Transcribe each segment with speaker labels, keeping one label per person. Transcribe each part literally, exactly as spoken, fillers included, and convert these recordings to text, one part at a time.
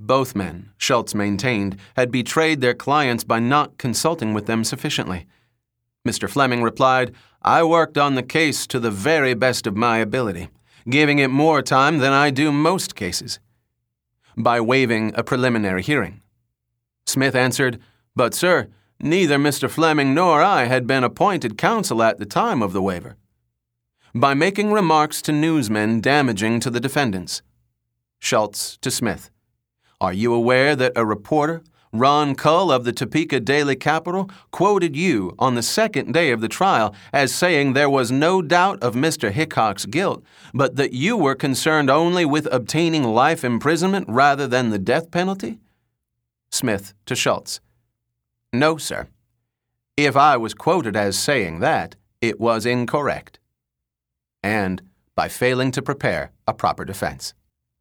Speaker 1: Both men, Schultz maintained, had betrayed their clients by not consulting with them sufficiently. Mister Fleming replied, "I worked on the case to the very best of my ability, giving it more time than I do most cases," by waiving a preliminary hearing. Smith answered, "But, sir, neither Mister Fleming nor I had been appointed counsel at the time of the waiver," by making remarks to newsmen damaging to the defendants. Schultz to Smith, "Are you aware that a reporter, Ron Cull of the Topeka Daily Capital, quoted you on the second day of the trial as saying there was no doubt of Mister Hickok's guilt, but that you were concerned only with obtaining life imprisonment rather than the death penalty?" Smith to Schultz, "No, sir. If I was quoted as saying that, it was incorrect." And by failing to prepare a proper defense.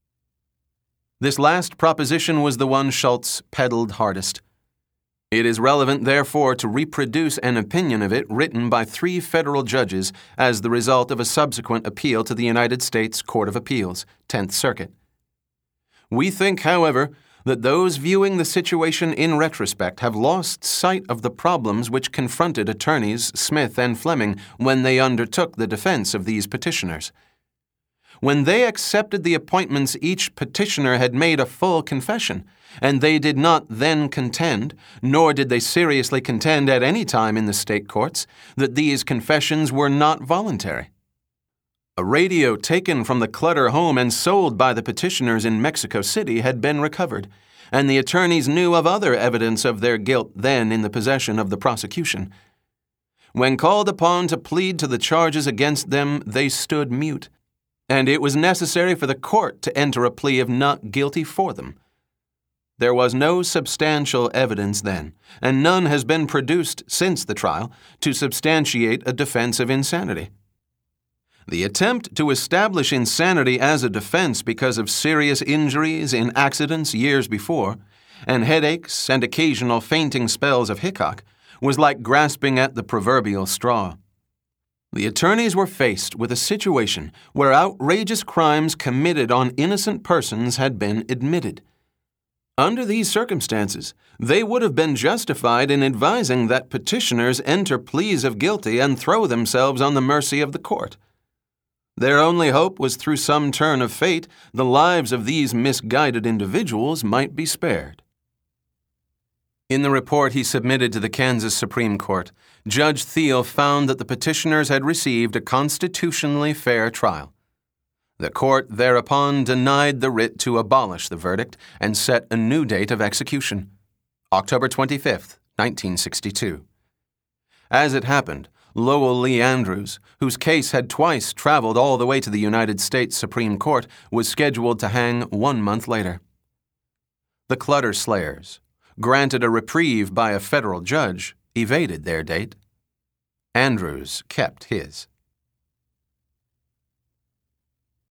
Speaker 1: This last proposition was the one Schultz peddled hardest. It is relevant, therefore, to reproduce an opinion of it written by three federal judges as the result of a subsequent appeal to the United States Court of Appeals, Tenth Circuit. We think, however, that those viewing the situation in retrospect have lost sight of the problems which confronted attorneys Smith and Fleming when they undertook the defense of these petitioners. When they accepted the appointments, each petitioner had made a full confession, and they did not then contend, nor did they seriously contend at any time in the state courts, that these confessions were not voluntary. A radio taken from the Clutter home and sold by the petitioners in Mexico City had been recovered, and the attorneys knew of other evidence of their guilt then in the possession of the prosecution. When called upon to plead to the charges against them, they stood mute, and it was necessary for the court to enter a plea of not guilty for them. There was no substantial evidence then, and none has been produced since the trial, to substantiate a defense of insanity. The attempt to establish insanity as a defense because of serious injuries in accidents years before, and headaches and occasional fainting spells of Hickok, was like grasping at the proverbial straw. The attorneys were faced with a situation where outrageous crimes committed on innocent persons had been admitted. Under these circumstances, they would have been justified in advising that petitioners enter pleas of guilty and throw themselves on the mercy of the court. Their only hope was through some turn of fate, the lives of these misguided individuals might be spared. In the report he submitted to the Kansas Supreme Court, Judge Thiel found that the petitioners had received a constitutionally fair trial. The court thereupon denied the writ to abolish the verdict and set a new date of execution, October twenty-fifth, nineteen sixty-two. As it happened, Lowell Lee Andrews, whose case had twice traveled all the way to the United States Supreme Court, was scheduled to hang one month later. The Clutter slayers, granted a reprieve by a federal judge, evaded their date. Andrews kept his.